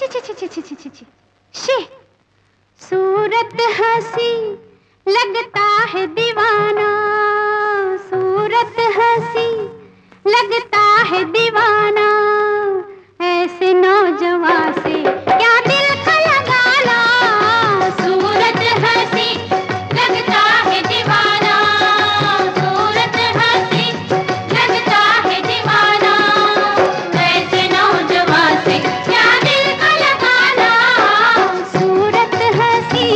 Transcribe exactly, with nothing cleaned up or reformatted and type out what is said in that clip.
छी छी छी छी छी छी छी छी शी सूरत हंसी लगता है दीवाना, सूरत हंसी लगता है दीवाना, ऐसे नौजवान से क्या दिल का लगाना। सूरत हंसी लगता है दीवाना, सूरत हंसी लगता है दीवाना, ऐसे नौजवान से क्या दिल का लगाना। सूरत हंसी